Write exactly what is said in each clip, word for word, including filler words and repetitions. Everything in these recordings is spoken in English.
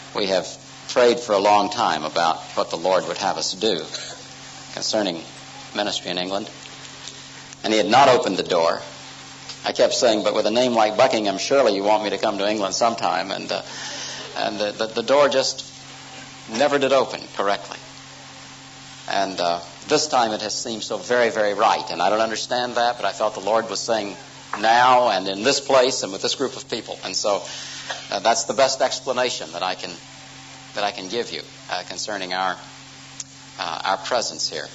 we have prayed for a long time about what the Lord would have us do concerning ministry in England. And he had not opened the door. I kept saying, but with a name like Buckingham, surely you want me to come to England sometime. And uh, and the, the, the door just never did open correctly. And uh, this time it has seemed so very, very right. And I don't understand that, but I felt the Lord was saying now and in this place and with this group of people. And so uh, that's the best explanation that I can that I can give you uh, concerning our uh, our presence here.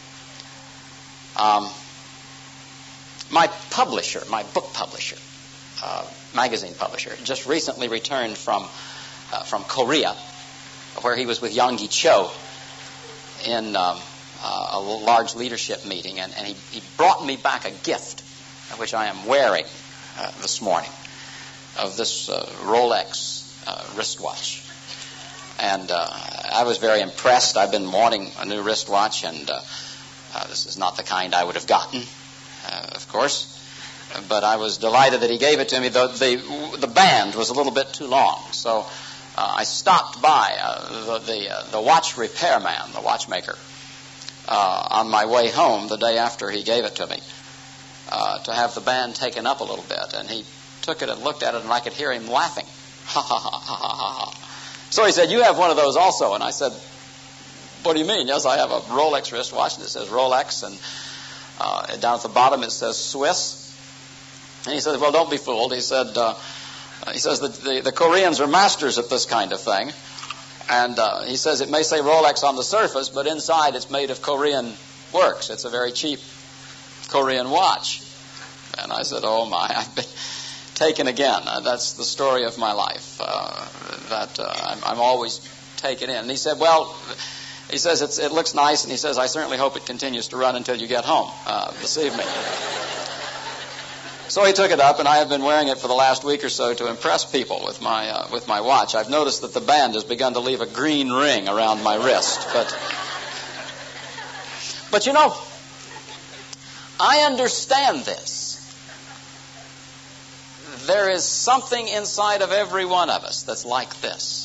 Um, my publisher, my book publisher, uh, magazine publisher, just recently returned from uh, from Korea, where he was with Yonggi Cho in um, uh, a large leadership meeting, and, and he, he brought me back a gift, which I am wearing uh, this morning, of this uh, Rolex uh, wristwatch. And uh, I was very impressed. I've been wanting a new wristwatch, and uh, uh, this is not the kind I would have gotten, uh, of course. But I was delighted that he gave it to me. The the, the band was a little bit too long, so uh, I stopped by uh, the the, uh, the watch repairman, the watchmaker, uh, on my way home the day after he gave it to me, uh, to have the band taken up a little bit. And he took it and looked at it, and I could hear him laughing. Ha ha ha ha ha ha. So he said, "You have one of those also?" And I said, "What do you mean?" "Yes, I have a Rolex wristwatch, and it says Rolex, and uh, down at the bottom it says Swiss." And he said, "Well, don't be fooled." He said, uh, he says that the, the Koreans are masters at this kind of thing. And uh, he says it may say Rolex on the surface, but inside it's made of Korean works. It's a very cheap Korean watch." And I said, "Oh my, I've been taken again." Uh, that's the story of my life, uh, that uh, I'm, I'm always taken in. And he said, "Well," he says, it's, "it looks nice," and he says, "I certainly hope it continues to run until you get home uh, this evening." So he took it up, and I have been wearing it for the last week or so to impress people with my uh, with my watch. I've noticed that the band has begun to leave a green ring around my wrist. But, but you know, I understand this. There is something inside of every one of us that's like this,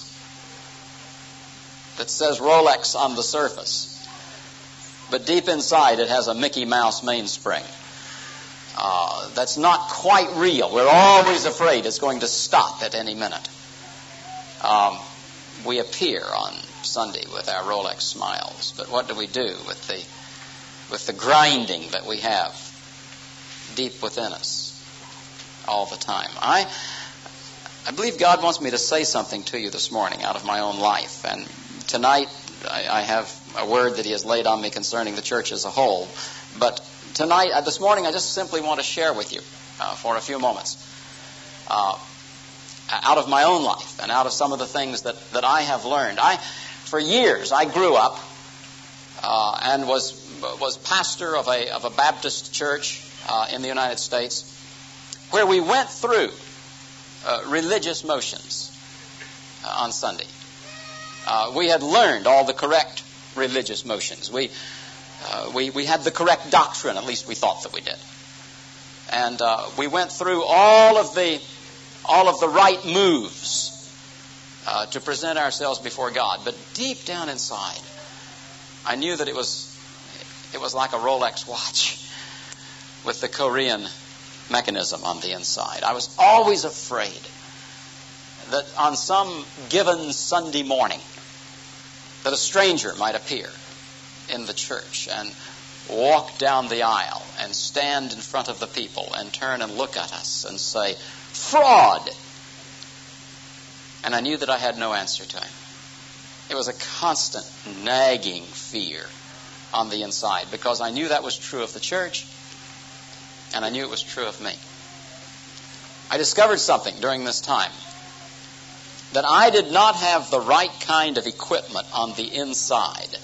that says Rolex on the surface, but deep inside it has a Mickey Mouse mainspring. Uh, that's not quite real. We're always afraid it's going to stop at any minute. Um, we appear on Sunday with our Rolex smiles, but what do we do with the with the grinding that we have deep within us all the time? I I believe God wants me to say something to you this morning out of my own life, and tonight I, I have a word that He has laid on me concerning the church as a whole, but Tonight, uh, this morning, I just simply want to share with you uh, for a few moments uh, out of my own life and out of some of the things that, that I have learned. I, for years, I grew up uh, and was was pastor of a of a Baptist church uh, in the United States, where we went through uh, religious motions uh, on Sunday. Uh, we had learned all the correct religious motions. We Uh, we, we had the correct doctrine, at least we thought that we did. And uh, we went through all of the all of the right moves uh, to present ourselves before God. But deep down inside, I knew that it was it was like a Rolex watch with the Korean mechanism on the inside. I was always afraid that on some given Sunday morning that a stranger might appear in the church and walk down the aisle and stand in front of the people and turn and look at us and say, "Fraud!" And I knew that I had no answer to him. It was a constant nagging fear on the inside, because I knew that was true of the church, and I knew it was true of me. I discovered something during this time, that I did not have the right kind of equipment on the inside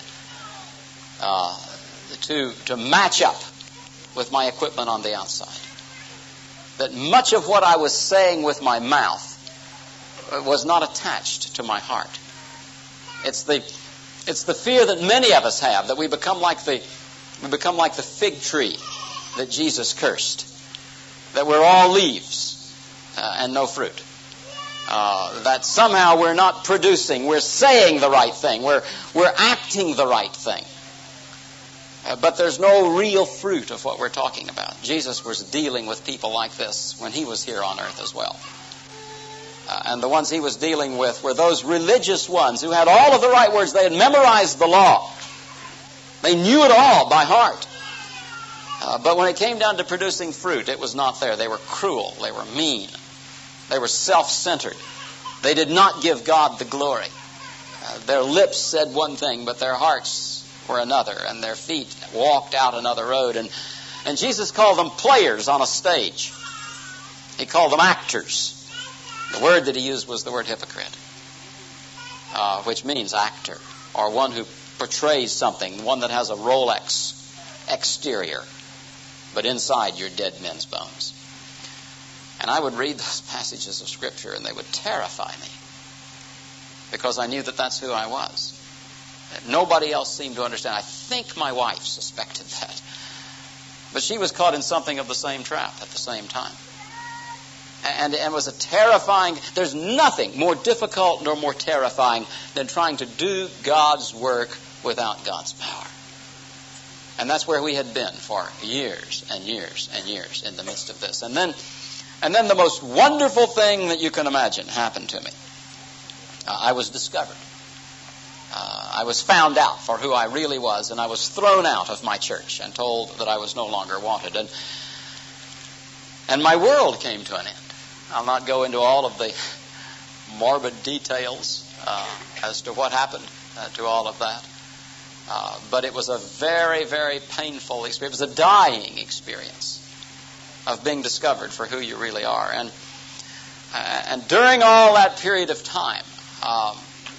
Uh, to to match up with my equipment on the outside. That much of what I was saying with my mouth was not attached to my heart. It's the it's the fear that many of us have, that we become like the we become like the fig tree that Jesus cursed, that we're all leaves uh, and no fruit. Uh, that somehow we're not producing, we're saying the right thing, we're, we're acting the right thing. Uh, but there's no real fruit of what we're talking about. Jesus was dealing with people like this when he was here on earth as well. Uh, and the ones he was dealing with were those religious ones who had all of the right words. They had memorized the law. They knew it all by heart. Uh, but when it came down to producing fruit, it was not there. They were cruel. They were mean. They were self-centered. They did not give God the glory. Uh, their lips said one thing, but their hearts were another, and their feet walked out another road. And, and Jesus called them players on a stage. He called them actors. The word that he used was the word hypocrite, uh, which means actor, or one who portrays something, one that has a Rolex exterior, but inside you're dead men's bones. And I would read those passages of Scripture, and they would terrify me, because I knew that that's who I was. Nobody else seemed to understand. I think my wife suspected that. But she was caught in something of the same trap at the same time. And, and it was a terrifying, there's nothing more difficult nor more terrifying than trying to do God's work without God's power. And that's where we had been for years and years and years in the midst of this. And then, and then the most wonderful thing that you can imagine happened to me. Uh, I was discovered. Uh, I was found out for who I really was, and I was thrown out of my church and told that I was no longer wanted. And, and my world came to an end. I'll not go into all of the morbid details uh, as to what happened uh, to all of that. Uh, but it was a very, very painful experience. It was a dying experience of being discovered for who you really are. And, uh, and during all that period of time, um,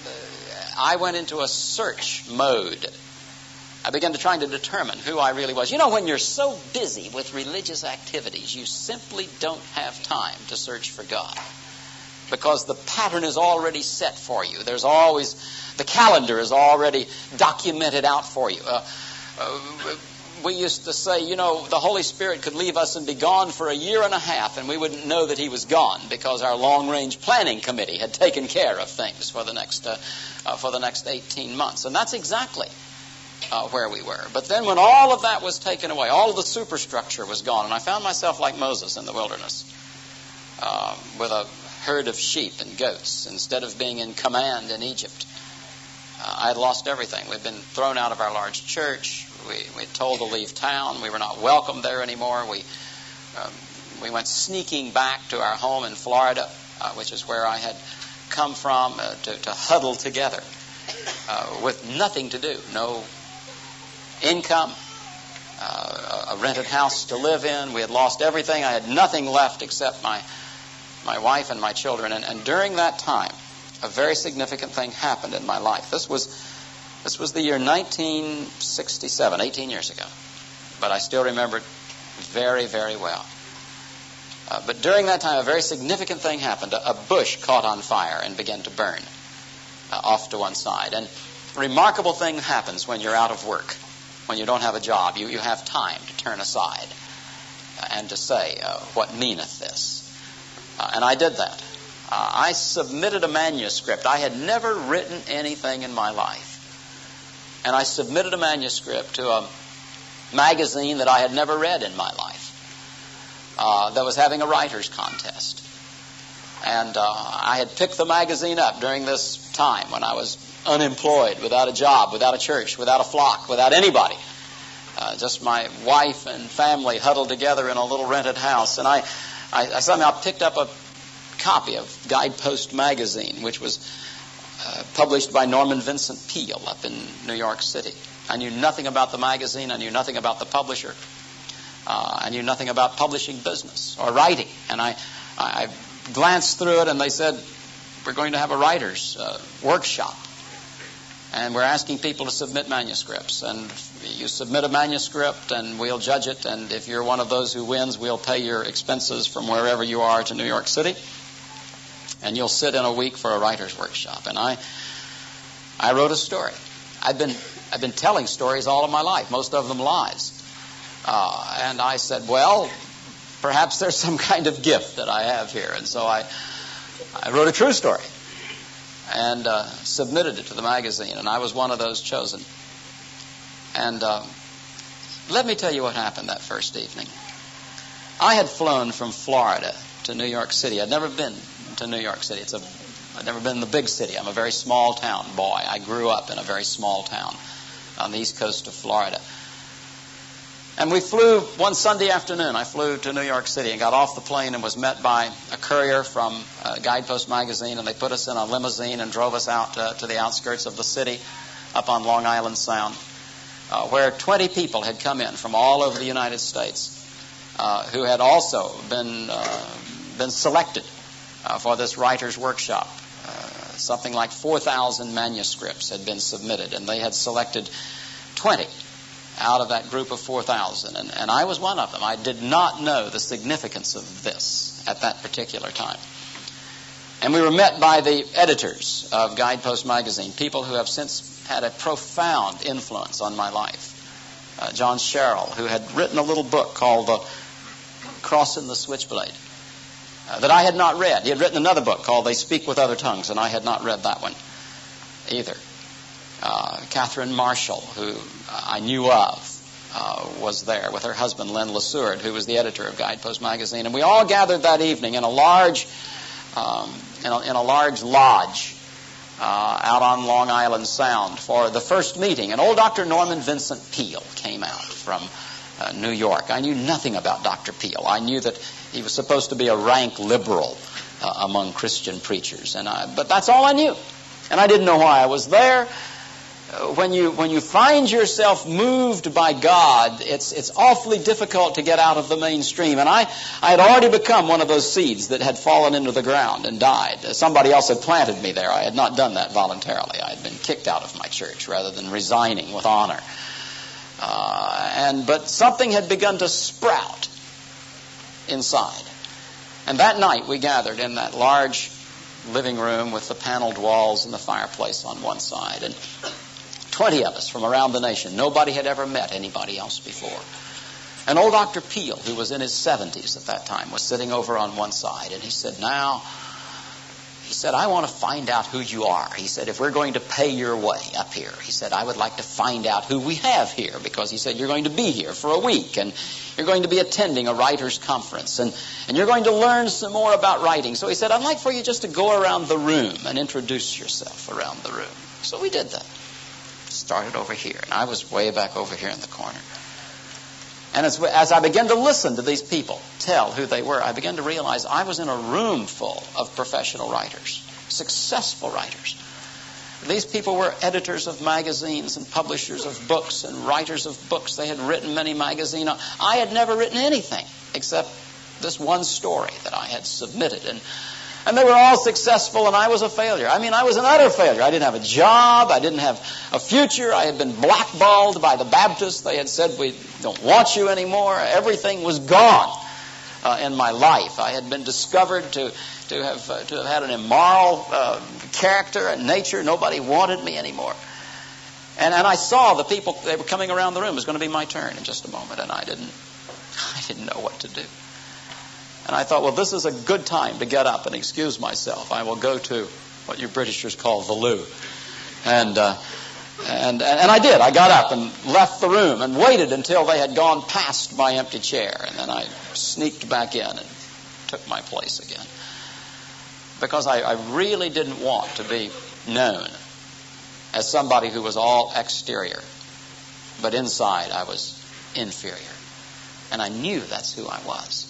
I went into a search mode. I began to try to determine who I really was. You know, when you're so busy with religious activities, you simply don't have time to search for God, because the pattern is already set for you. There's always, the calendar is already documented out for you. Uh, uh, we used to say, you know, the Holy Spirit could leave us and be gone for a year and a half, and we wouldn't know that he was gone, because our long-range planning committee had taken care of things for the next uh, uh, for the next eighteen months. And that's exactly uh, where we were. But then when all of that was taken away, all of the superstructure was gone, and I found myself like Moses in the wilderness, uh, with a herd of sheep and goats, instead of being in command in Egypt. Uh, I had lost everything. We'd been thrown out of our large church. We we told to leave town. We were not welcome there anymore. We um, we went sneaking back to our home in Florida, uh, which is where I had come from, uh, to, to huddle together uh, with nothing to do, no income, uh, a rented house to live in. We had lost everything. I had nothing left except my my wife and my children. And, and during that time, a very significant thing happened in my life. This was this was the year nineteen sixty-seven, eighteen years ago. But I still remember it very, very well. Uh, but during that time, a very significant thing happened. A, a bush caught on fire and began to burn uh, off to one side. And a remarkable thing happens when you're out of work, when you don't have a job. You, you have time to turn aside uh, and to say, uh, what meaneth this? Uh, and I did that. Uh, I submitted a manuscript. I had never written anything in my life. And I submitted a manuscript to a magazine that I had never read in my life, uh, that was having a writer's contest. And uh, I had picked the magazine up during this time when I was unemployed, without a job, without a church, without a flock, without anybody. Uh, just my wife and family huddled together in a little rented house. And I, I, I somehow picked up a copy of Guidepost magazine, which was uh, published by Norman Vincent Peale up in New York City. I knew nothing about the magazine. I knew nothing about the publisher. Uh, I knew nothing about publishing business or writing. And I, I glanced through it, and they said, we're going to have a writer's uh, workshop. And we're asking people to submit manuscripts. And you submit a manuscript, and we'll judge it. And if you're one of those who wins, we'll pay your expenses from wherever you are to New York City. And you'll sit in a week for a writer's workshop. And I I wrote a story. I've been I've been telling stories all of my life, most of them lies. Uh, and I said, well, perhaps there's some kind of gift that I have here. And so I I wrote a true story and uh, submitted it to the magazine, and I was one of those chosen. And uh, let me tell you what happened that first evening. I had flown from Florida to New York City. I'd never been to New York City. It's a, I'd never been in the big city. I'm a very small town boy. I grew up in a very small town on the east coast of Florida. And we flew one Sunday afternoon. I flew to New York City and got off the plane and was met by a courier from uh, Guidepost magazine, and they put us in a limousine and drove us out uh, to the outskirts of the city up on Long Island Sound, uh, where twenty people had come in from all over the United States uh, who had also been, uh, been selected uh, for this writer's workshop. Uh, something like four thousand manuscripts had been submitted, and they had selected twenty out of that group of four thousand, and, and I was one of them. I did not know the significance of this at that particular time. And we were met by the editors of Guidepost magazine, people who have since had a profound influence on my life. Uh, John Sherrill, who had written a little book called The Cross and the Switchblade, uh, that I had not read. He had written another book called They Speak with Other Tongues, and I had not read that one either. Uh, Catherine Marshall, who I knew of, uh, was there with her husband, Len Lesurde, who was the editor of Guidepost magazine. And we all gathered that evening in a large, um, in, a, in a large lodge uh, out on Long Island Sound for the first meeting. And old Doctor Norman Vincent Peale came out from uh, New York. I knew nothing about Doctor Peale. I knew that he was supposed to be a rank liberal uh, among Christian preachers, and I, but that's all I knew. And I didn't know why I was there. When you when you find yourself moved by God, it's it's awfully difficult to get out of the mainstream. And I, I had already become one of those seeds that had fallen into the ground and died. Somebody else had planted me there. I had not done that voluntarily. I had been kicked out of my church rather than resigning with honor. Uh, and but something had begun to sprout inside. And that night we gathered in that large living room with the paneled walls and the fireplace on one side. And twenty of us from around the nation. Nobody had ever met anybody else before. And old Doctor Peale, who was in his seventies at that time, was sitting over on one side. And he said, now, he said, I want to find out who you are. He said, if we're going to pay your way up here, he said, I would like to find out who we have here. Because he said, you're going to be here for a week. And you're going to be attending a writer's conference. And, and you're going to learn some more about writing. So he said, I'd like for you just to go around the room and introduce yourself around the room. So we did that. Started over here, and I was way back over here in the corner. And as, as I began to listen to these people tell who they were, I began to realize I was in a room full of professional writers, successful writers. These people were editors of magazines and publishers of books and writers of books. They had written many magazines. I had never written anything except this one story that I had submitted. And And they were all successful, and I was a failure. I mean, I was an utter failure. I didn't have a job. I didn't have a future. I had been blackballed by the Baptists. They had said, we don't want you anymore. Everything was gone uh, in my life. I had been discovered to, to, have, uh, to have had an immoral uh, character and nature. Nobody wanted me anymore. And, and I saw the people, they were coming around the room. It was going to be my turn in just a moment, and I didn't, I didn't know what to do. And I thought, well, this is a good time to get up and excuse myself. I will go to what you Britishers call the loo. And, uh, and, and I did. I got up and left the room and waited until they had gone past my empty chair. And then I sneaked back in and took my place again. Because I, I really didn't want to be known as somebody who was all exterior. But inside I was inferior. And I knew that's who I was.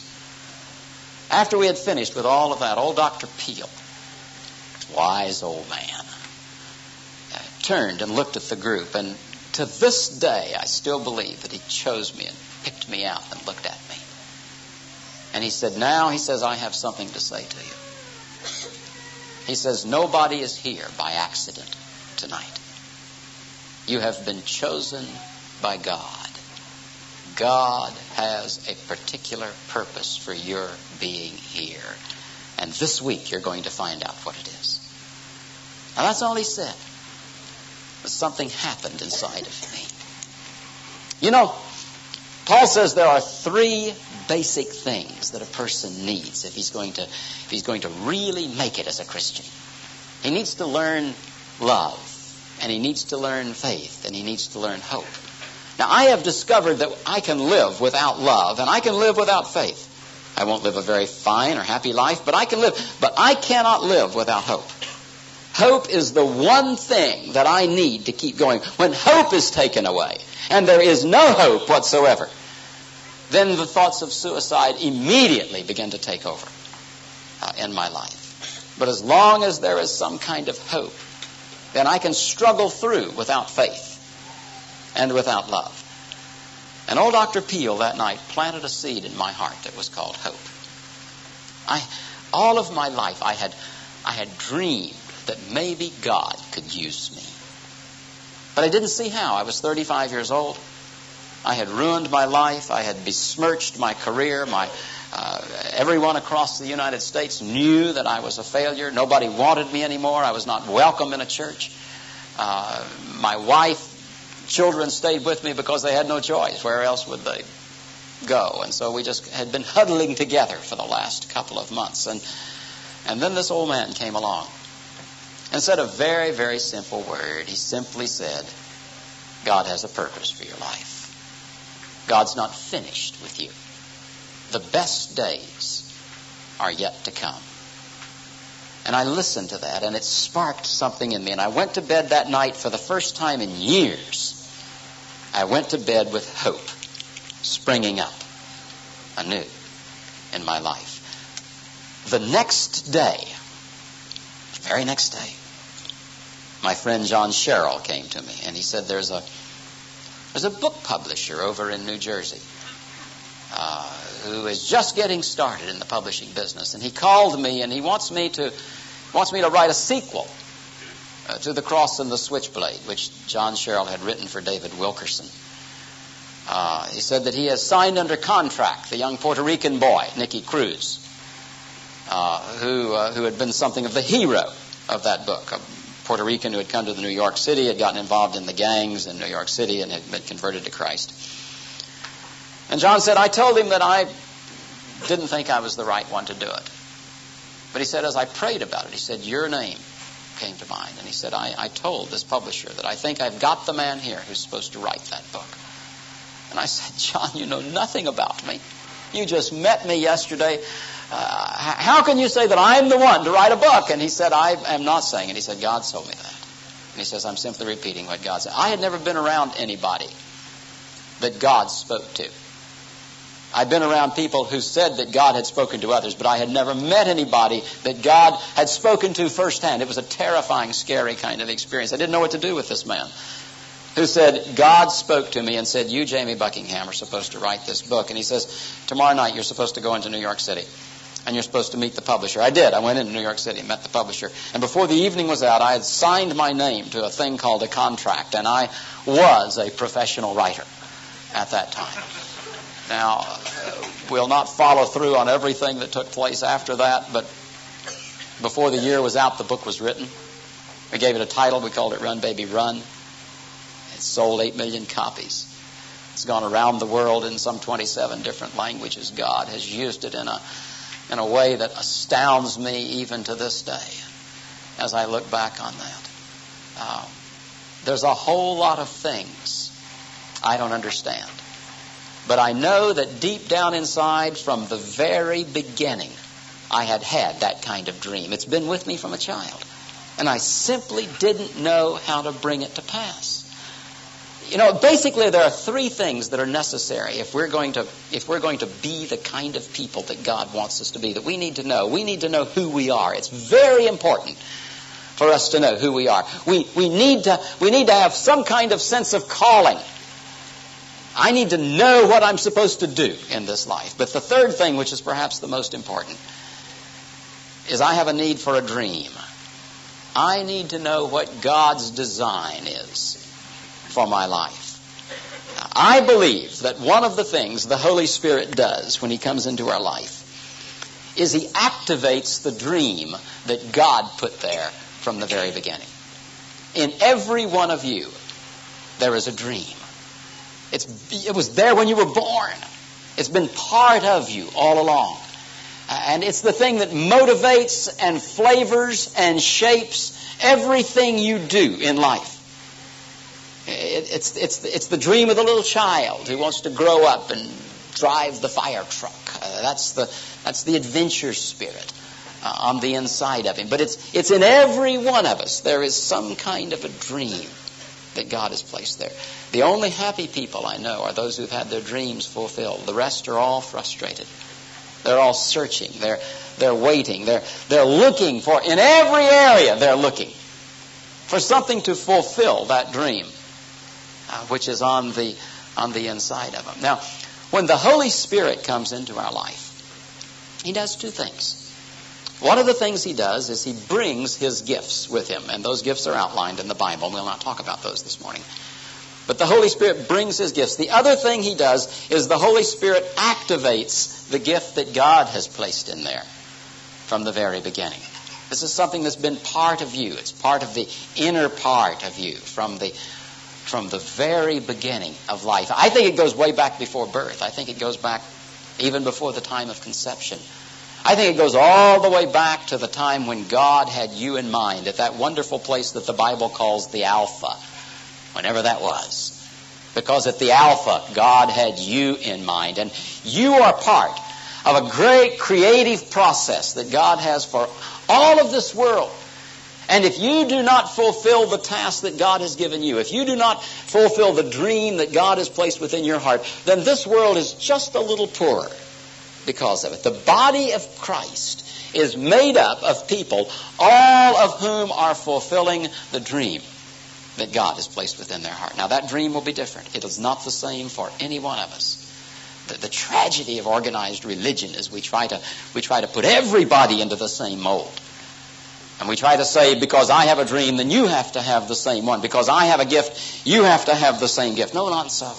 After we had finished with all of that, old Doctor Peale, wise old man, uh, turned and looked at the group. And to this day, I still believe that he chose me and picked me out and looked at me. And he said, now, he says, I have something to say to you. He says, nobody is here by accident tonight. You have been chosen by God. God has a particular purpose for your being here. And this week you're going to find out what it is. Now that's all he said. But something happened inside of me. You know, Paul says there are three basic things that a person needs if he's going to if he's going to really make it as a Christian. He needs to learn love, and he needs to learn faith, and he needs to learn hope. Now, I have discovered that I can live without love, and I can live without faith. I won't live a very fine or happy life, but I can live. But I cannot live without hope. Hope is the one thing that I need to keep going. When hope is taken away, and there is no hope whatsoever, then the thoughts of suicide immediately begin to take over uh, in my life. But as long as there is some kind of hope, then I can struggle through without faith and without love. And old Doctor Peel that night planted a seed in my heart that was called hope. I, all of my life I had, I had dreamed that maybe God could use me. But I didn't see how. I was thirty-five years old. I had ruined my life. I had besmirched my career. My uh, everyone across the United States knew that I was a failure. Nobody wanted me anymore. I was not welcome in a church. Uh, my wife, children stayed with me because they had no choice. Where else would they go? And so we just had been huddling together for the last couple of months. And, and then this old man came along and said a very, very simple word. He simply said, God has a purpose for your life. God's not finished with you. The best days are yet to come. And I listened to that, and it sparked something in me. And I went to bed that night for the first time in years. I went to bed with hope springing up anew in my life. The next day, the very next day, my friend John Sherrill came to me, and he said, there's a there's a book publisher over in New Jersey uh, who is just getting started in the publishing business. And he called me, and he wants me to wants me to write a sequel uh, to The Cross and the Switchblade, which John Sherrill had written for David Wilkerson. Uh, he said that he has signed under contract the young Puerto Rican boy, Nicky Cruz, uh, who uh, who had been something of the hero of that book, a Puerto Rican who had come to the New York City, had gotten involved in the gangs in New York City, and had been converted to Christ. And John said, I told him that I didn't think I was the right one to do it. But he said, as I prayed about it, he said, your name came to mind. And he said, I, I told this publisher that I think I've got the man here who's supposed to write that book. And I said, John, you know nothing about me. You just met me yesterday. Uh, how can you say that I'm the one to write a book? And he said, I am not saying it. He said, God told me that. And he says, I'm simply repeating what God said. I had never been around anybody that God spoke to. I'd been around people who said that God had spoken to others, but I had never met anybody that God had spoken to firsthand. It was a terrifying, scary kind of experience. I didn't know what to do with this man who said, God spoke to me and said, you, Jamie Buckingham, are supposed to write this book. And he says, tomorrow night you're supposed to go into New York City, and you're supposed to meet the publisher. I did. I went into New York City and met the publisher. And before the evening was out, I had signed my name to a thing called a contract, and I was a professional writer at that time. Now, we'll not follow through on everything that took place after that, but before the year was out, the book was written. We gave it a title. We called it Run, Baby, Run. It sold eight million copies. It's gone around the world in some twenty-seven different languages. God has used it in a in a way that astounds me even to this day as I look back on that. Um, there's a whole lot of things I don't understand. But I know that deep down inside, from the very beginning, I had had that kind of dream. It's been with me from a child. And I simply didn't know how to bring it to pass. You know, basically there are three things that are necessary if we're going to if we're going to be the kind of people that God wants us to be, that we need to know. We need to know who we are. It's very important for us to know who we are. We we need to we need to have some kind of sense of calling. I need to know what I'm supposed to do in this life. But the third thing, which is perhaps the most important, is I have a need for a dream. I need to know what God's design is for my life. Now, I believe that one of the things the Holy Spirit does when He comes into our life is He activates the dream that God put there from the very beginning. In every one of you, there is a dream. It's, it was there when you were born. It's been part of you all along. And it's the thing that motivates and flavors and shapes everything you do in life. It, it's, it's, it's the dream of the little child who wants to grow up and drive the fire truck. Uh, that's the that's the adventure spirit uh, on the inside of him. But it's it's in every one of us. There is some kind of a dream that God has placed there. The only happy people I know are those who've had their dreams fulfilled. The rest are all frustrated. They're all searching. They're they're waiting. They're they're looking for, in every area they're looking for something to fulfill that dream, uh, which is on the on the inside of them. Now, when the Holy Spirit comes into our life, He does two things. One of the things He does is He brings His gifts with Him, and those gifts are outlined in the Bible. We'll not talk about those this morning. But the Holy Spirit brings His gifts. The other thing He does is the Holy Spirit activates the gift that God has placed in there from the very beginning. This is something that's been part of you. It's part of the inner part of you from the from the very beginning of life. I think it goes way back before birth. I think it goes back even before the time of conception. I think it goes all the way back to the time when God had you in mind at that wonderful place that the Bible calls the Alpha, whenever that was. Because at the Alpha, God had you in mind. And you are part of a great creative process that God has for all of this world. And if you do not fulfill the task that God has given you, if you do not fulfill the dream that God has placed within your heart, then this world is just a little poorer because of it. The body of Christ is made up of people, all of whom are fulfilling the dream that God has placed within their heart. Now, that dream will be different. It is not the same for any one of us. The, the tragedy of organized religion is we try to we try to put everybody into the same mold. And we try to say, because I have a dream, then you have to have the same one. Because I have a gift, you have to have the same gift. No, not so.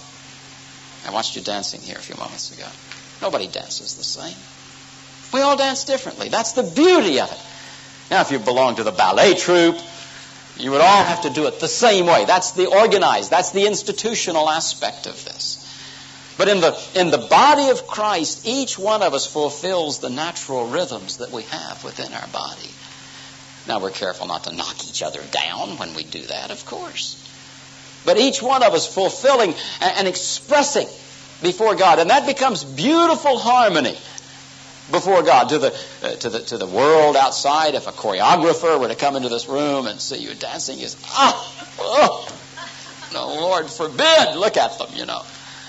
I watched you dancing here a few moments ago. Nobody dances the same. We all dance differently. That's the beauty of it. Now, if you belong to the ballet troupe, you would all have to do it the same way. That's the organized, that's the institutional aspect of this. But in the in the body of Christ, each one of us fulfills the natural rhythms that we have within our body. Now, we're careful not to knock each other down when we do that, of course. But each one of us fulfilling and expressing before God. And that becomes beautiful harmony before God. To the, uh, to the, to the world outside, if a choreographer were to come into this room and see you dancing, he's, ah, oh, no, Lord forbid, look at them, you know.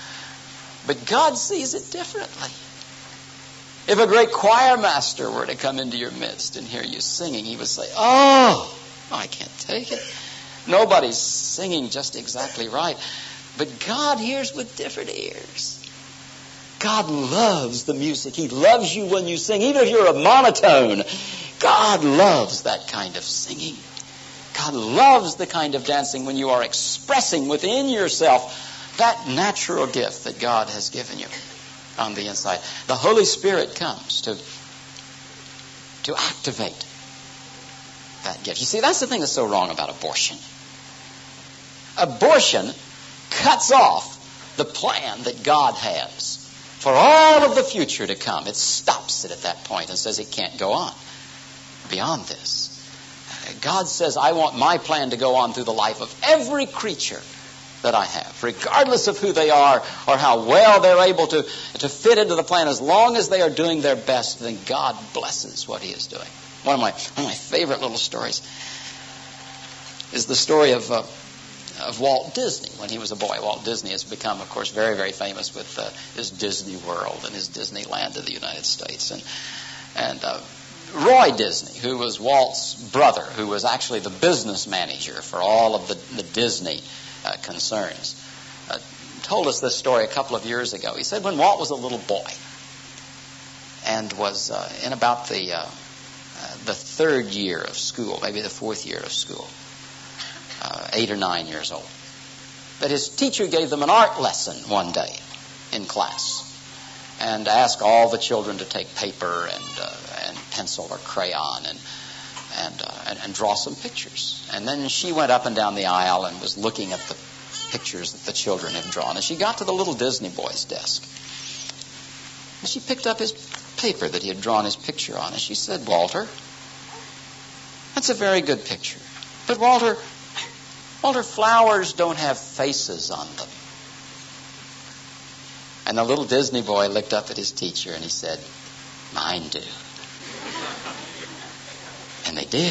But God sees it differently. If a great choir master were to come into your midst and hear you singing, he would say, oh, I can't take it. Nobody's singing just exactly right. But God hears with different ears. God loves the music. He loves you when you sing. Even if you're a monotone, God loves that kind of singing. God loves the kind of dancing when you are expressing within yourself that natural gift that God has given you on the inside. The Holy Spirit comes to, to activate that gift. You see, that's the thing that's so wrong about abortion. Abortion cuts off the plan that God has for all of the future to come. It stops it at that point and says it can't go on beyond this. God says, I want my plan to go on through the life of every creature that I have, regardless of who they are or how well they're able to, to fit into the plan. As long as they are doing their best, then God blesses what He is doing. One of my, one of my favorite little stories is the story of uh, of Walt Disney when he was a boy. Walt Disney has become, of course, very, very famous with uh, his Disney World and his Disneyland in the United States. And, and uh, Roy Disney, who was Walt's brother, who was actually the business manager for all of the, the Disney uh, concerns, uh, told us this story a couple of years ago. He said when Walt was a little boy and was uh, in about the, uh, uh, the third year of school, maybe the fourth year of school, Uh, eight or nine years old, that his teacher gave them an art lesson one day in class and asked all the children to take paper and uh, and pencil or crayon and and, uh, and and draw some pictures. And then she went up and down the aisle and was looking at the pictures that the children have drawn. And she got to the little Disney boy's desk. And she picked up his paper that he had drawn his picture on. And she said, Walter, that's a very good picture. But Walter, Walter, flowers don't have faces on them. And the little Disney boy looked up at his teacher and he said, mine do. And they did.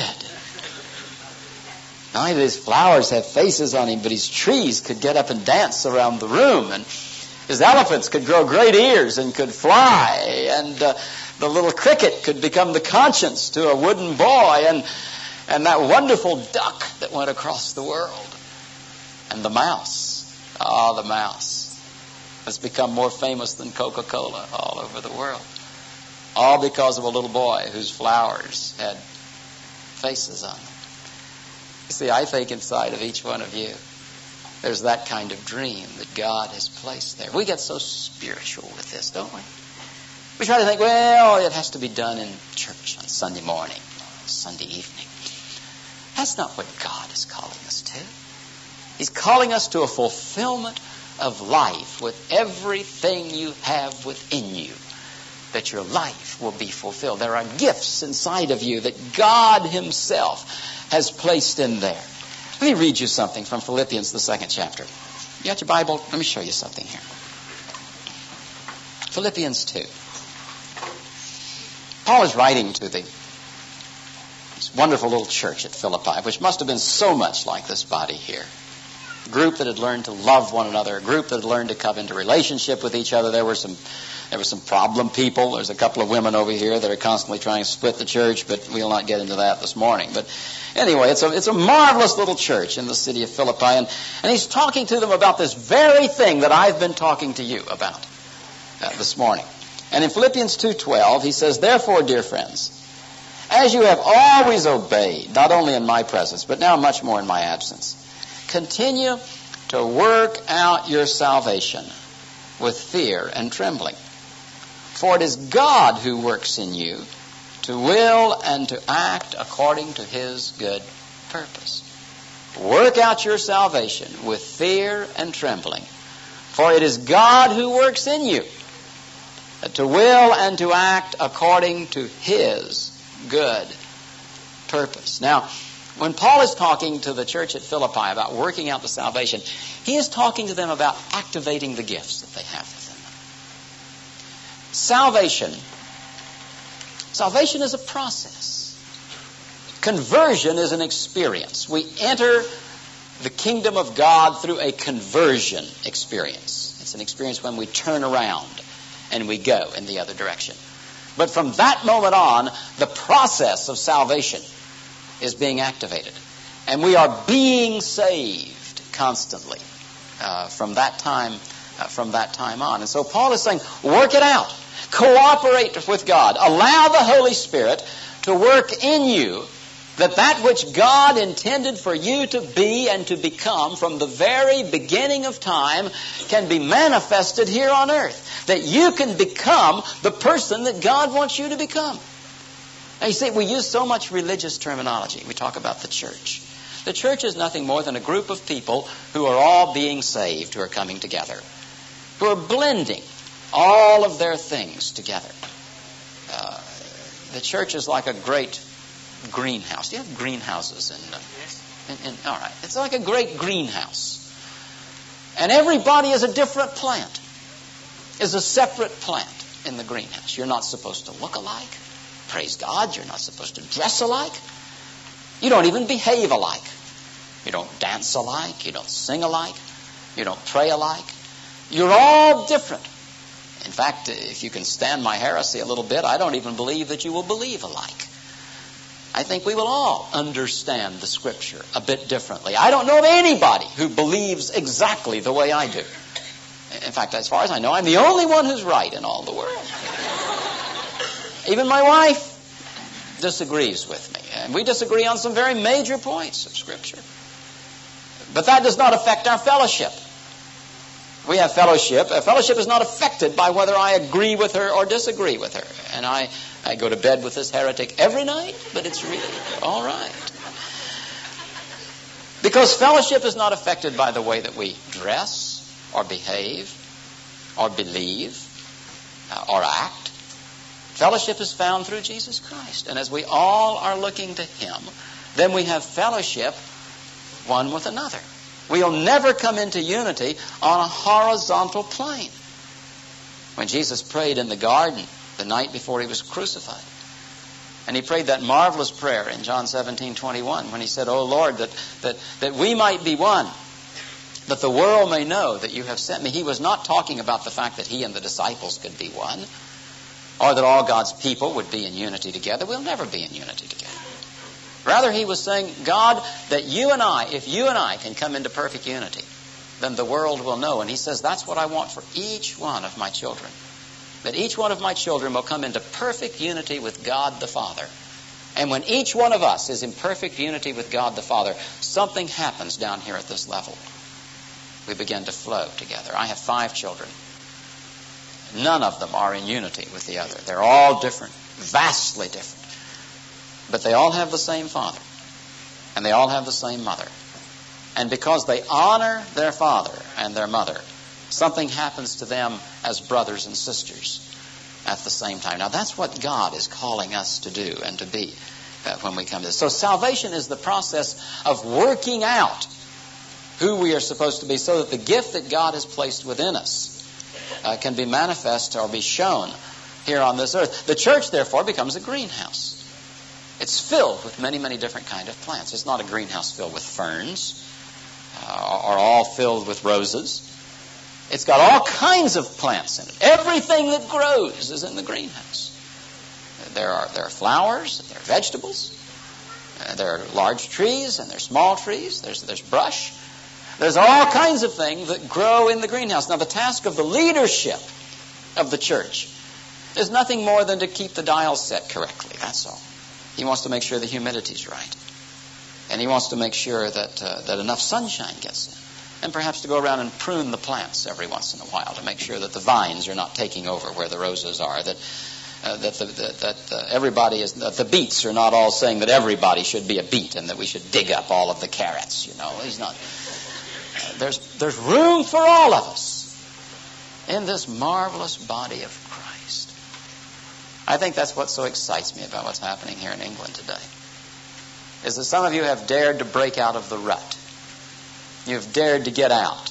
Not only did his flowers have faces on him, but his trees could get up and dance around the room. And his elephants could grow great ears and could fly. And uh, the little cricket could become the conscience to a wooden boy. And, and that wonderful duck that went across the world. And the mouse. Ah, oh, the mouse has become more famous than Coca-Cola all over the world. All because of a little boy whose flowers had faces on them. You see, I think inside of each one of you, there's that kind of dream that God has placed there. We get so spiritual with this, don't we? We try to think, well, it has to be done in church on Sunday morning, Sunday evening. That's not what God is calling us to. He's calling us to a fulfillment of life with everything you have within you, that your life will be fulfilled. There are gifts inside of you that God himself has placed in there. Let me read you something from Philippians, the second chapter. You got your Bible? Let me show you something here. Philippians two. Paul is writing to the this wonderful little church at Philippi, which must have been so much like this body here. A group that had learned to love one another, a group that had learned to come into relationship with each other. There were some There were some problem people. There's a couple of women over here that are constantly trying to split the church, but we'll not get into that this morning. But anyway, it's a, it's a marvelous little church in the city of Philippi. And, and he's talking to them about this very thing that I've been talking to you about uh, this morning. And in Philippians two twelve, he says, therefore, dear friends, as you have always obeyed, not only in my presence, but now much more in my absence, continue to work out your salvation with fear and trembling. For it is God who works in you to will and to act according to his good purpose. Work out your salvation with fear and trembling. For it is God who works in you to will and to act according to his good purpose. Now, when Paul is talking to the church at Philippi about working out the salvation, he is talking to them about activating the gifts that they have within them. Salvation. Salvation is a process. Conversion is an experience. We enter the kingdom of God through a conversion experience. It's an experience when we turn around and we go in the other direction. But from that moment on, the process of salvation is being activated. And we are being saved constantly uh, from that time uh, from that time on. And so Paul is saying, work it out. Cooperate with God. Allow the Holy Spirit to work in you that that which God intended for you to be and to become from the very beginning of time can be manifested here on earth. That you can become the person that God wants you to become. Now you see, we use so much religious terminology. We talk about the church. The church is nothing more than a group of people who are all being saved, who are coming together, who are blending all of their things together. Uh, the church is like a great greenhouse. Do you have greenhouses in, uh, in, in? All right. It's like a great greenhouse. And everybody is a different plant, is a separate plant in the greenhouse. You're not supposed to look alike. Praise God, you're not supposed to dress alike. You don't even behave alike. You don't dance alike. You don't sing alike. You don't pray alike. You're all different. In fact, if you can stand my heresy a little bit, I don't even believe that you will believe alike. I think we will all understand the Scripture a bit differently. I don't know of anybody who believes exactly the way I do. In fact, as far as I know, I'm the only one who's right in all the world. Even my wife disagrees with me. And we disagree on some very major points of Scripture. But that does not affect our fellowship. We have fellowship. A fellowship is not affected by whether I agree with her or disagree with her. And I, I go to bed with this heretic every night, but it's really all right. Because fellowship is not affected by the way that we dress or behave or believe uh, or act. Fellowship is found through Jesus Christ. And as we all are looking to Him, then we have fellowship one with another. We'll never come into unity on a horizontal plane. When Jesus prayed in the garden the night before He was crucified, and He prayed that marvelous prayer in John seventeen twenty-one when He said, "O Lord, that, that, that we might be one, that the world may know that You have sent Me." He was not talking about the fact that He and the disciples could be one, or that all God's people would be in unity together. We'll never be in unity together. Rather, He was saying, God, that you and I, if you and I can come into perfect unity, then the world will know. And He says, that's what I want for each one of my children. That each one of my children will come into perfect unity with God the Father. And when each one of us is in perfect unity with God the Father, something happens down here at this level. We begin to flow together. I have five children. None of them are in unity with the other. They're all different, vastly different. But they all have the same father. And they all have the same mother. And because they honor their father and their mother, something happens to them as brothers and sisters at the same time. Now that's what God is calling us to do and to be uh, when we come to this. So salvation is the process of working out who we are supposed to be so that the gift that God has placed within us uh, can be manifest or be shown here on this earth. The church, therefore, becomes a greenhouse. It's filled with many, many different kind of plants. It's not a greenhouse filled with ferns uh, or all filled with roses. It's got all kinds of plants in it. Everything that grows is in the greenhouse. There are there are flowers, there are vegetables, uh, there are large trees and there are small trees. There's there's brush. There's all kinds of things that grow in the greenhouse. Now the task of the leadership of the church is nothing more than to keep the dial set correctly. That's all. He wants to make sure the humidity's right. And he wants to make sure that uh, that enough sunshine gets in. And perhaps to go around and prune the plants every once in a while to make sure that the vines are not taking over where the roses are, that uh, that, the, that, that uh, everybody is, that the beets are not all saying that everybody should be a beet and that we should dig up all of the carrots, you know. He's not. Uh, there's, there's room for all of us in this marvelous body of Christ. I think that's what so excites me about what's happening here in England today, is that some of you have dared to break out of the rut. You've dared to get out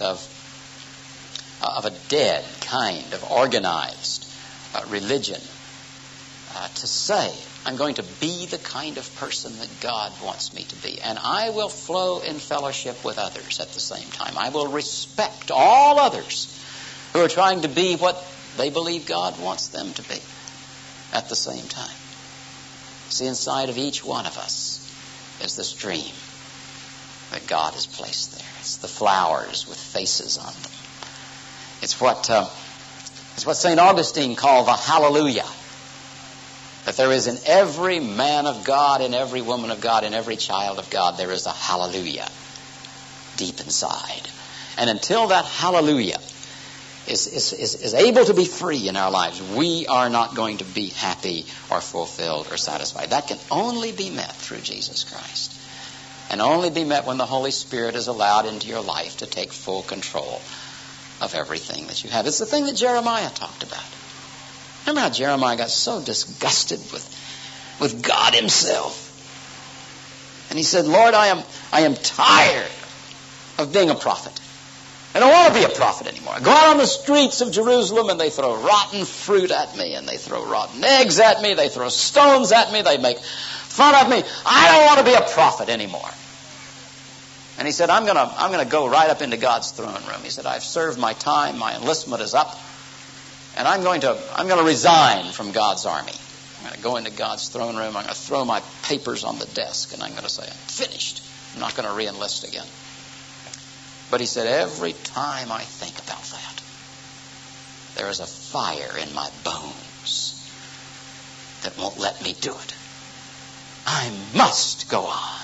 of, uh, of a dead kind of organized uh, religion uh, to say, I'm going to be the kind of person that God wants me to be. And I will flow in fellowship with others at the same time. I will respect all others who are trying to be what they believe God wants them to be at the same time. See, inside of each one of us is this dream that God has placed there. It's the flowers with faces on them. It's what uh, it's what Saint Augustine called the hallelujah. That there is in every man of God, in every woman of God, in every child of God, there is a hallelujah deep inside. And until that hallelujah is, is, is, is able to be free in our lives, we are not going to be happy or fulfilled or satisfied. That can only be met through Jesus Christ. And only be met when the Holy Spirit is allowed into your life to take full control of everything that you have. It's the thing that Jeremiah talked about. Remember how Jeremiah got so disgusted with, with God himself? And he said, Lord, I am, I am tired of being a prophet. I don't want to be a prophet anymore. I go out on the streets of Jerusalem and they throw rotten fruit at me and they throw rotten eggs at me. They throw stones at me. They make fun of me. I don't want to be a prophet anymore. And he said, I'm going to I'm going to go right up into God's throne room. He said, I've served my time. My enlistment is up. And I'm going to I'm going to resign from God's army. I'm going to go into God's throne room. I'm going to throw my papers on the desk. And I'm going to say, I'm finished. I'm not going to re-enlist again. But he said, every time I think about that, there is a fire in my bones that won't let me do it. I must go on.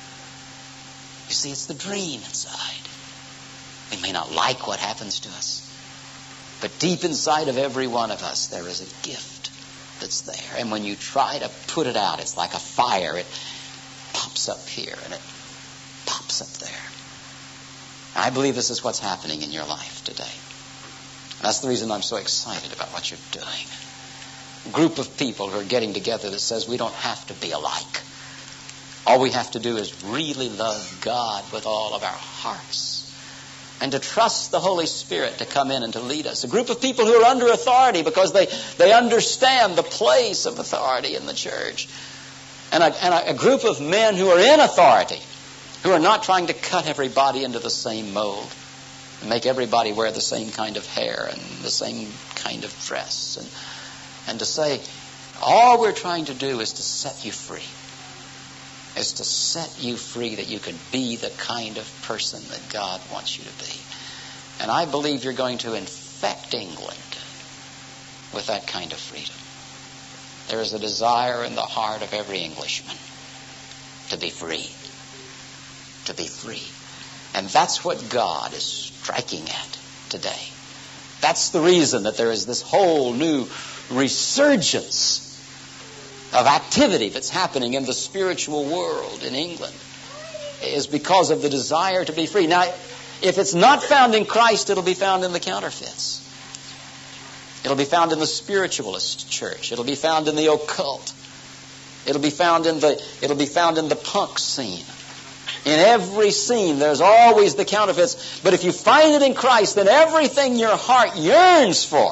You see, it's the dream inside. We may not like what happens to us, but deep inside of every one of us, there is a gift that's there. And when you try to put it out, it's like a fire. It pops up here and it pops stops up there. I believe this is what's happening in your life today. And that's the reason I'm so excited about what you're doing. A group of people who are getting together that says we don't have to be alike. All we have to do is really love God with all of our hearts and to trust the Holy Spirit to come in and to lead us. A group of people who are under authority because they, they understand the place of authority in the church. And, a, and a, a group of men who are in authority, who are not trying to cut everybody into the same mold and make everybody wear the same kind of hair and the same kind of dress. And, and to say, all we're trying to do is to set you free. Is to set you free that you can be the kind of person that God wants you to be. And I believe you're going to infect England with that kind of freedom. There is a desire in the heart of every Englishman to be free. To be free. And that's what God is striking at today. That's the reason that there is this whole new resurgence of activity that's happening in the spiritual world in England, is because of the desire to be free. Now, if it's not found in Christ, it'll be found in the counterfeits. It'll be found in the spiritualist church. It'll be found in the occult. It'll be found in the it'll be found in the punk scene. In every scene, there's always the counterfeits. But if you find it in Christ, then everything your heart yearns for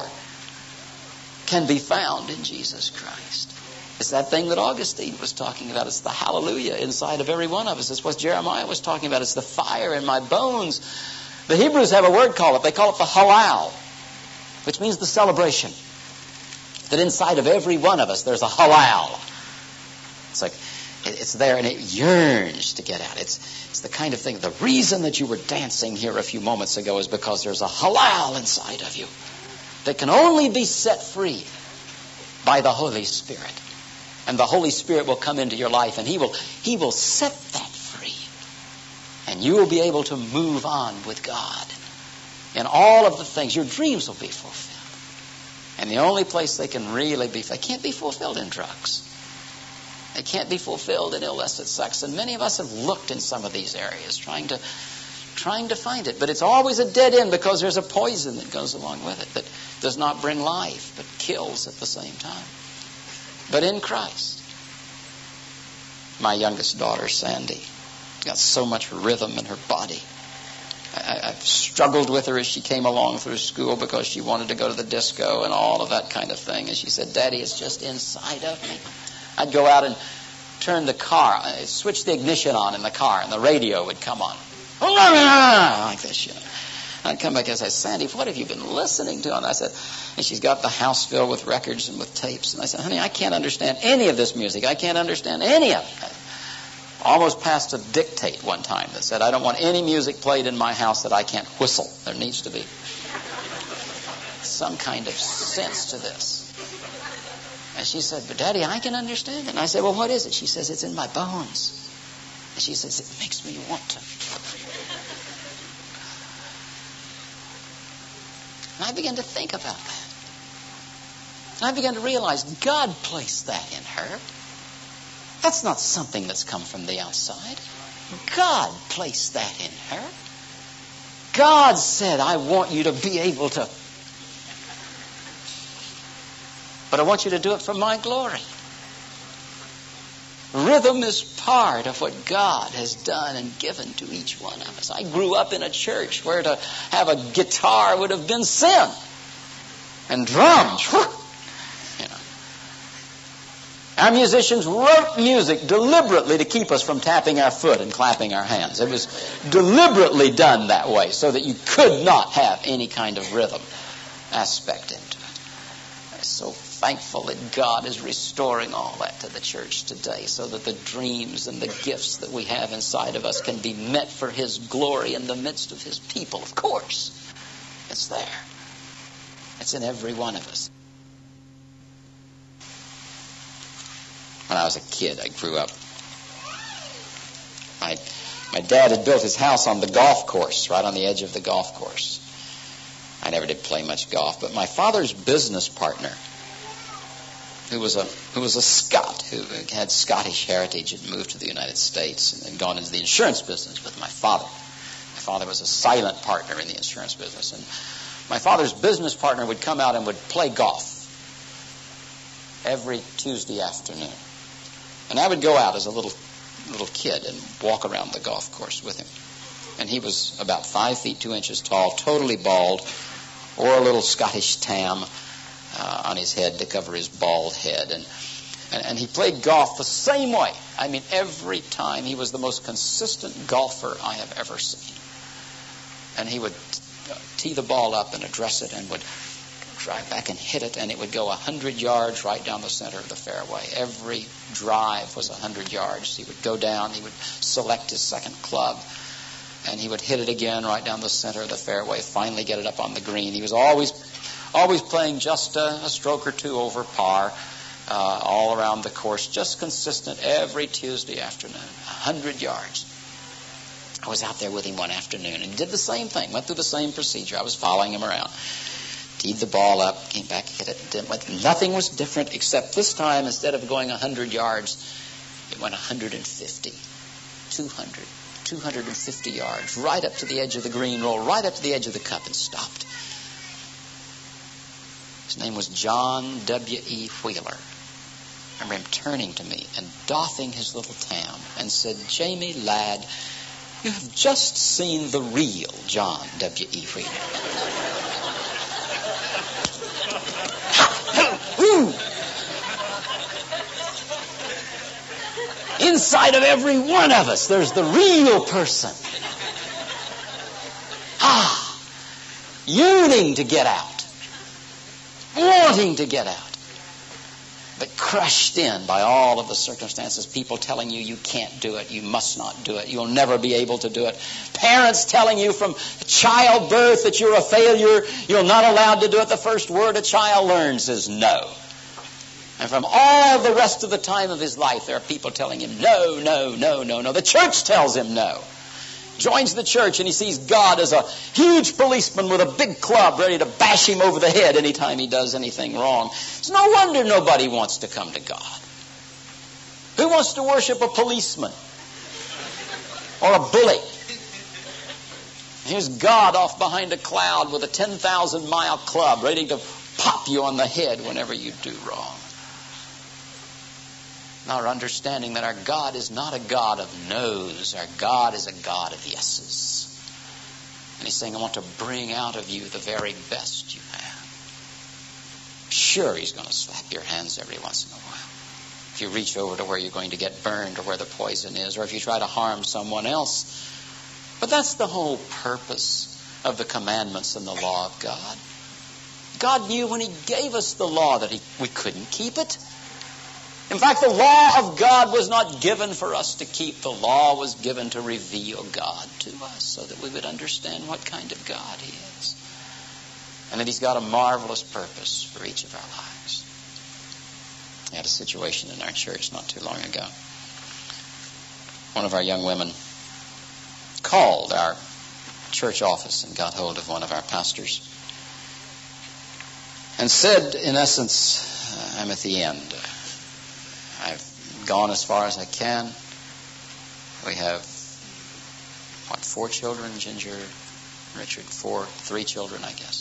can be found in Jesus Christ. It's that thing that Augustine was talking about. It's the hallelujah inside of every one of us. It's what Jeremiah was talking about. It's the fire in my bones. The Hebrews have a word called it. They call it the halal, which means the celebration. That inside of every one of us, there's a halal. It's like, it's there and it yearns to get out. It's, it's the kind of thing. The reason that you were dancing here a few moments ago is because there's a halal inside of you that can only be set free by the Holy Spirit. And the Holy Spirit will come into your life and He will, He will set that free. And you will be able to move on with God. In all of the things, your dreams will be fulfilled. And the only place they can really be, they can't be fulfilled in drugs. They can't be fulfilled in illicit sex. And many of us have looked in some of these areas trying to, trying to find it. But it's always a dead end because there's a poison that goes along with it that does not bring life but kills at the same time. But in Christ, my youngest daughter, Sandy, got so much rhythm in her body. I, I've struggled with her as she came along through school because she wanted to go to the disco and all of that kind of thing. And she said, Daddy, it's just inside of me. I'd go out and turn the car, I'd switch the ignition on in the car, and the radio would come on. Like this, you know. I'd come back and say, Sandy, what have you been listening to? And I said, and she's got the house filled with records and with tapes. And I said, honey, I can't understand any of this music. I can't understand any of it. I almost passed a dictate one time that said, I don't want any music played in my house that I can't whistle. There needs to be some kind of sense to this. And she said, but Daddy, I can understand it. And I said, well, what is it? She says, it's in my bones. And she says, it makes me want to. And I began to think about that. And I began to realize God placed that in her. That's not something that's come from the outside. God placed that in her. God said, I want you to be able to. But I want you to do it for my glory. Rhythm is part of what God has done and given to each one of us. I grew up in a church where to have a guitar would have been sin. And drums. You know. Our musicians wrote music deliberately to keep us from tapping our foot and clapping our hands. It was deliberately done that way so that you could not have any kind of rhythm aspect into it. I'm so thankful that God is restoring all that to the church today so that the dreams and the gifts that we have inside of us can be met for His glory in the midst of His people. Of course, it's there. It's in every one of us. When I was a kid, I grew up. My, my dad had built his house on the golf course, right on the edge of the golf course. I never did play much golf, but my father's business partner who was a who was a Scot, who had Scottish heritage, had moved to the United States and had gone into the insurance business with my father. My father was a silent partner in the insurance business, and my father's business partner would come out and would play golf every Tuesday afternoon. And I would go out as a little little kid and walk around the golf course with him. And he was about five feet two inches tall, totally bald, or a little Scottish tam uh, on his head to cover his bald head. And, and and he played golf the same way. I mean, every time. He was the most consistent golfer I have ever seen. And he would tee the ball up and address it and would drive back and hit it, and it would go a hundred yards right down the center of the fairway. Every drive was a hundred yards. He would go down, he would select his second club, and he would hit it again right down the center of the fairway, finally get it up on the green. He was always always playing just a, a stroke or two over par, uh, all around the course, just consistent every Tuesday afternoon, a hundred yards. I was out there with him one afternoon, and he did the same thing, went through the same procedure. I was following him around. Teed the ball up, came back, hit it. Nothing was different, except this time, instead of going one hundred yards, it went one hundred fifty, two hundred, two hundred fifty yards, right up to the edge of the green, rolled right up to the edge of the cup and stopped. His name was John W E Wheeler. I remember him turning to me and doffing his little tam and said, "Jamie, lad, you have just seen the real John W E Wheeler." Inside of every one of us, there's the real person. Ah, yearning to get out, wanting to get out, but crushed in by all of the circumstances. People telling you you can't do it, you must not do it, you'll never be able to do it. Parents telling you from childbirth that you're a failure, you're not allowed to do it. The first word a child learns is no. And from all the rest of the time of his life, there are people telling him no, no, no, no, no. The church tells him no. Joins the church and he sees God as a huge policeman with a big club ready to bash him over the head anytime he does anything wrong. It's no wonder nobody wants to come to God. Who wants to worship a policeman or a bully? Here's God off behind a cloud with a ten thousand mile club ready to pop you on the head whenever you do wrong. Our understanding that our God is not a God of no's. Our God is a God of yeses. And he's saying, I want to bring out of you the very best you have. Sure, he's going to slap your hands every once in a while. If you reach over to where you're going to get burned or where the poison is, or if you try to harm someone else. But that's the whole purpose of the commandments and the law of God. God knew when he gave us the law that he, we couldn't keep it. In fact, the law of God was not given for us to keep. The law was given to reveal God to us so that we would understand what kind of God he is. And that he's got a marvelous purpose for each of our lives. We had a situation in our church not too long ago. One of our young women called our church office and got hold of one of our pastors and said, in essence, I'm at the end. I've gone as far as I can. We have, what, four children, Ginger, Richard, four, three children, I guess.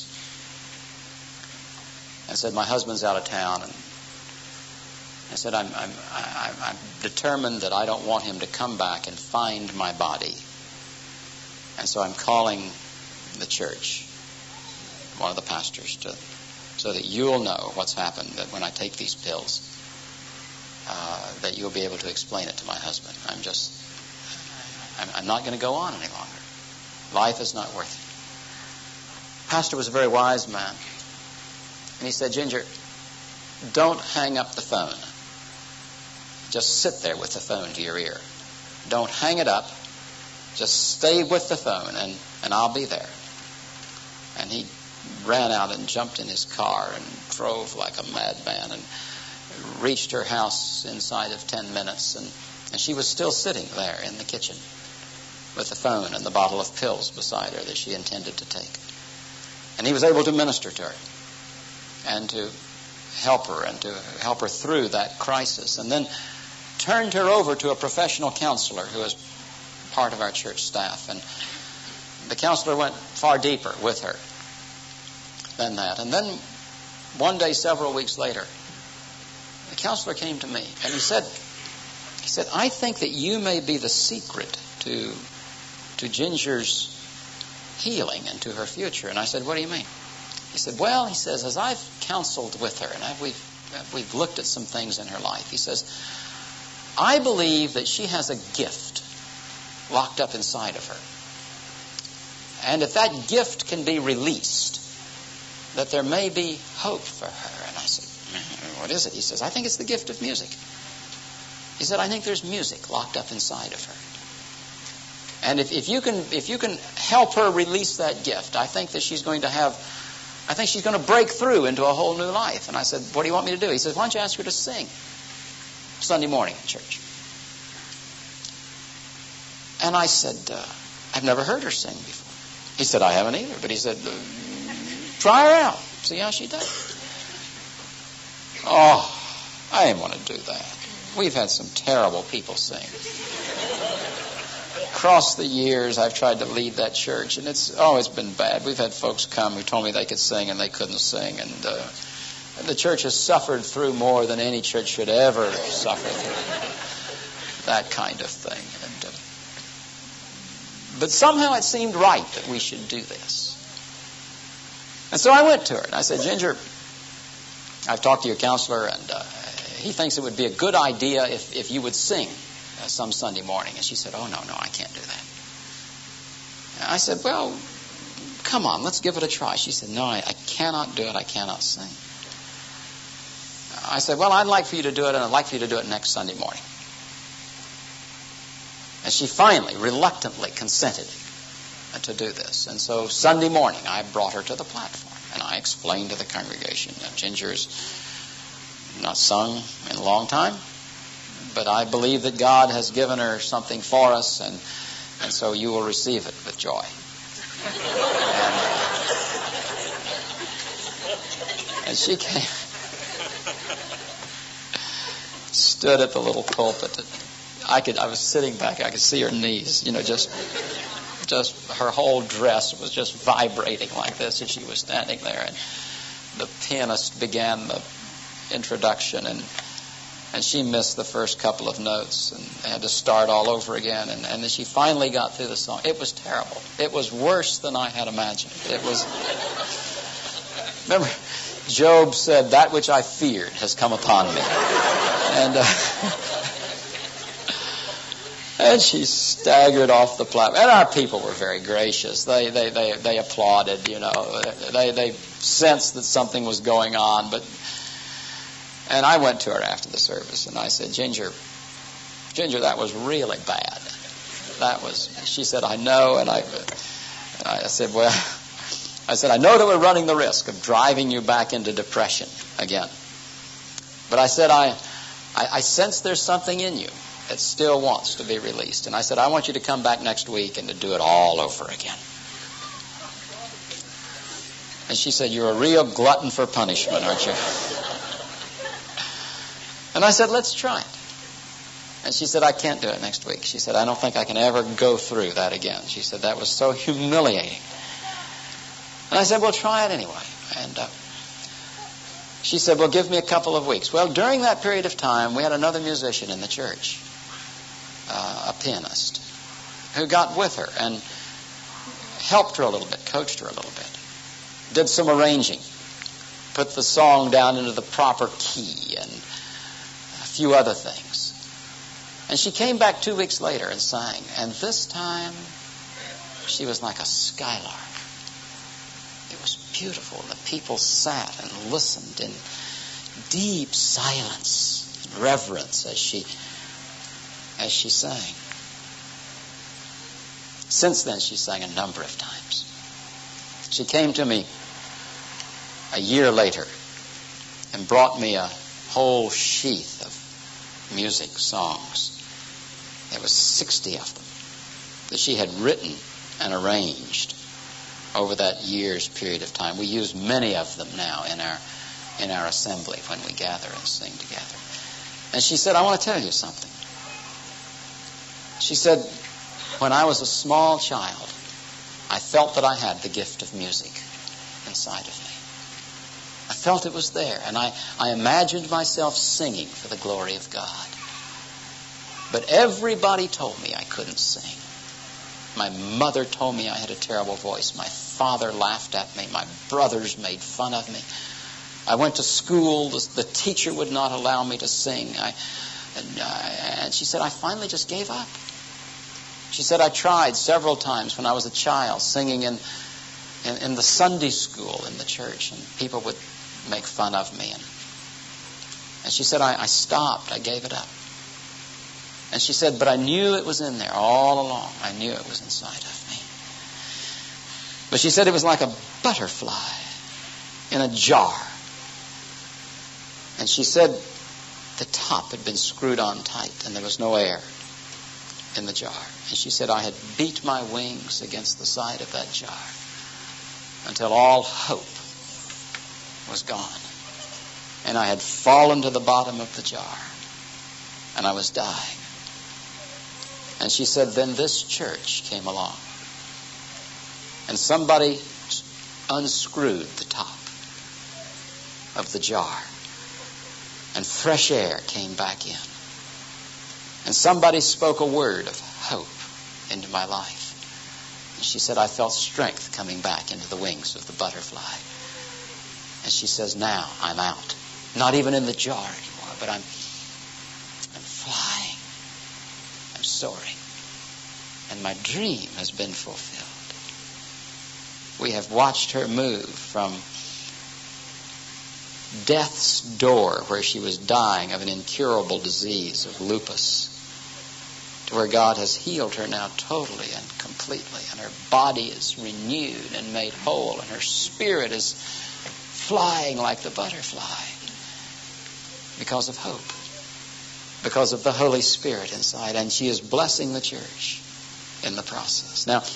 I said, my husband's out of town, and I said, I'm, I'm, I'm, I'm determined that I don't want him to come back and find my body. And so I'm calling the church, one of the pastors, to, so that you'll know what's happened, that when I take these pills, uh, that you'll be able to explain it to my husband. I'm just, I'm, I'm not going to go on any longer. Life is not worth it. Pastor was a very wise man. And he said, Ginger, don't hang up the phone. Just sit there with the phone to your ear. Don't hang it up. Just stay with the phone, and, and I'll be there. And he ran out and jumped in his car and drove like a madman and reached her house inside of ten minutes. And, and she was still sitting there in the kitchen with the phone and the bottle of pills beside her that she intended to take. And he was able to minister to her and to help her and to help her through that crisis, and then turned her over to a professional counselor who was part of our church staff. And the counselor went far deeper with her than that. And then one day, several weeks later, the counselor came to me and he said, he said, I think that you may be the secret to to Ginger's healing and to her future. And I said, what do you mean? He said, well, he says, as I've counseled with her and I've, we've, we've looked at some things in her life, he says, I believe that she has a gift locked up inside of her. And if that gift can be released, that there may be hope for her. And I said, what is it? He says, I think it's the gift of music. He said, I think there's music locked up inside of her. And if, if you can if you can help her release that gift, I think that she's going to have, I think she's going to break through into a whole new life. And I said, what do you want me to do? He says, why don't you ask her to sing Sunday morning in church? And I said, uh, I've never heard her sing before. He said, I haven't either. But he said, uh, try her out. See how she does. Oh, I didn't want to do that. We've had some terrible people sing. Across the years, I've tried to lead that church, and it's always been bad. We've had folks come who told me they could sing, and they couldn't sing. And uh, the church has suffered through more than any church should ever suffer through. That kind of thing. And, uh, but somehow it seemed right that we should do this. And so I went to her, and I said, Ginger, I've talked to your counselor, and uh, he thinks it would be a good idea if, if you would sing uh, some Sunday morning. And she said, oh, no, no, I can't do that. And I said, well, come on, let's give it a try. She said, no, I, I cannot do it. I cannot sing. I said, well, I'd like for you to do it, and I'd like for you to do it next Sunday morning. And she finally, reluctantly consented to do this. And so Sunday morning, I brought her to the platform, and I explained to the congregation that Ginger's not sung in a long time, but I believe that God has given her something for us, and and so you will receive it with joy. And, and she came, stood at the little pulpit. I could. I was sitting back. I could see her knees. You know, just, just her whole dress was just vibrating like this as she was standing there, and the pianist began the introduction, and and she missed the first couple of notes and had to start all over again, and, and then she finally got through the song. It was terrible. It was worse than I had imagined. It was. Remember, Job said, that which I feared has come upon me. And uh, and she staggered off the platform. And our people were very gracious. They they they, they applauded, you know. They they sensed that something was going on, but and I went to her after the service, and I said, Ginger, Ginger, that was really bad. That was, she said, I know, and I, and I said, well, I said, I know that we're running the risk of driving you back into depression again. But I said, I, I, I sense there's something in you that still wants to be released. And I said, I want you to come back next week and to do it all over again. And she said, you're a real glutton for punishment, aren't you? And I said, let's try it. And she said, I can't do it next week. She said, I don't think I can ever go through that again. She said, that was so humiliating. And I said, well, try it anyway. And uh, she said, well, give me a couple of weeks. Well, during that period of time, we had another musician in the church, uh, a pianist, who got with her and helped her a little bit, coached her a little bit, did some arranging, put the song down into the proper key, and few other things. And she came back two weeks later and sang. And this time, she was like a skylark. It was beautiful. The people sat and listened in deep silence and reverence as she as she sang. Since then, she sang a number of times. She came to me a year later and brought me a whole sheath of music, songs. There was sixty of them that she had written and arranged over that year's period of time. We use many of them now in our in our assembly when we gather and sing together. And she said, I want to tell you something. She said, when I was a small child, I felt that I had the gift of music inside of me. I felt it was there, and I, I imagined myself singing for the glory of God. But everybody told me I couldn't sing. My mother told me I had a terrible voice. My father laughed at me. My brothers made fun of me. I went to school. The, the teacher would not allow me to sing. I, and, uh, and she said, I finally just gave up. She said, I tried several times when I was a child, singing in, in, in the Sunday school in the church, and people would make fun of me. And, and she said, I, I stopped. I gave it up. And she said, but I knew it was in there all along. I knew it was inside of me. But she said it was like a butterfly in a jar. And she said the top had been screwed on tight and there was no air in the jar. And she said I had beat my wings against the side of that jar until all hope was gone. And I had fallen to the bottom of the jar. And I was dying. And she said, then this church came along. And somebody unscrewed the top of the jar. And fresh air came back in. And somebody spoke a word of hope into my life. And she said, I felt strength coming back into the wings of the butterfly. And she says, now I'm out. Not even in the jar anymore, but I'm, I'm flying. I'm soaring. And my dream has been fulfilled. We have watched her move from death's door, where she was dying of an incurable disease of lupus, to where God has healed her now totally and completely, and her body is renewed and made whole, and her spirit is flying like the butterfly because of hope, because of the Holy Spirit inside, and she is blessing the church in the process. Now,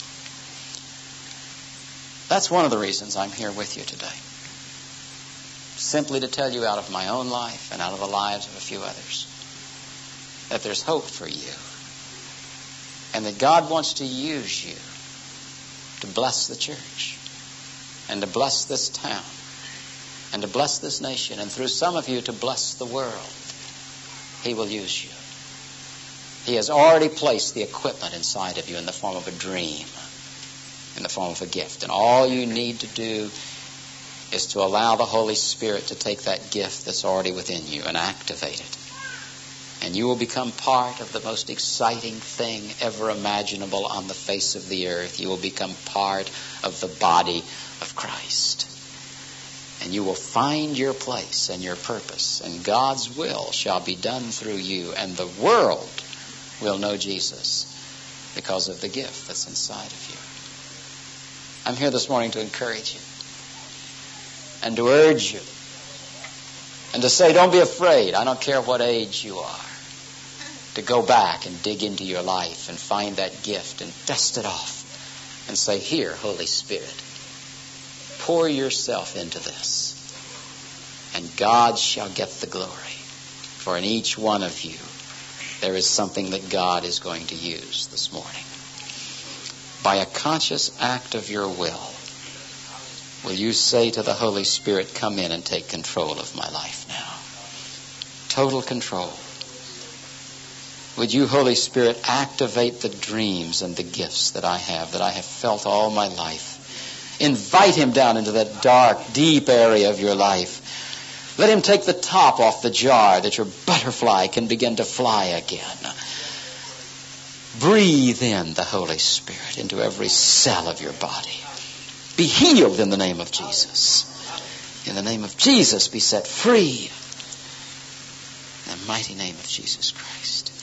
that's one of the reasons I'm here with you today. Simply to tell you out of my own life and out of the lives of a few others that there's hope for you, and that God wants to use you to bless the church and to bless this town and to bless this nation, and through some of you to bless the world. He will use you. He has already placed the equipment inside of you in the form of a dream, in the form of a gift, and all you need to do is to allow the Holy Spirit to take that gift that's already within you and activate it. And you will become part of the most exciting thing ever imaginable on the face of the earth. You will become part of the body of Christ. And you will find your place and your purpose, and God's will shall be done through you, and the world will know Jesus because of the gift that's inside of you. I'm here this morning to encourage you and to urge you and to say, don't be afraid. I don't care what age you are. To go back and dig into your life and find that gift and dust it off and say, here, Holy Spirit, pour yourself into this, and God shall get the glory. For in each one of you, there is something that God is going to use this morning. By a conscious act of your will, will you say to the Holy Spirit, come in and take control of my life now? Total control. Would you, Holy Spirit, activate the dreams and the gifts that I have, that I have felt all my life? Invite him down into that dark, deep area of your life. Let him take the top off the jar that your butterfly can begin to fly again. Breathe in the Holy Spirit into every cell of your body. Be healed in the name of Jesus. In the name of Jesus, be set free. In the mighty name of Jesus Christ.